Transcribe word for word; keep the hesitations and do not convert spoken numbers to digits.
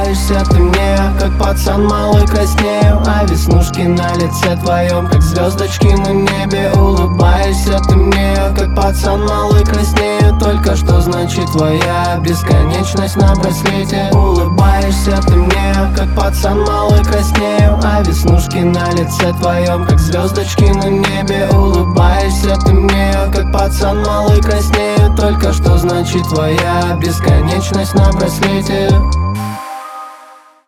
Улыбаешься ты мне, как пацан малый краснею, а веснушки на лице твоем, как звездочки на небе. Улыбаешься ты мне, как пацан малый краснею, только что значит твоя бесконечность на браслете. Улыбаешься ты мне, как пацан малый краснею, а веснушки на лице твоем, как звездочки на небе. Улыбаешься ты мне, как пацан малый краснею, только что значит твоя бесконечность на браслете.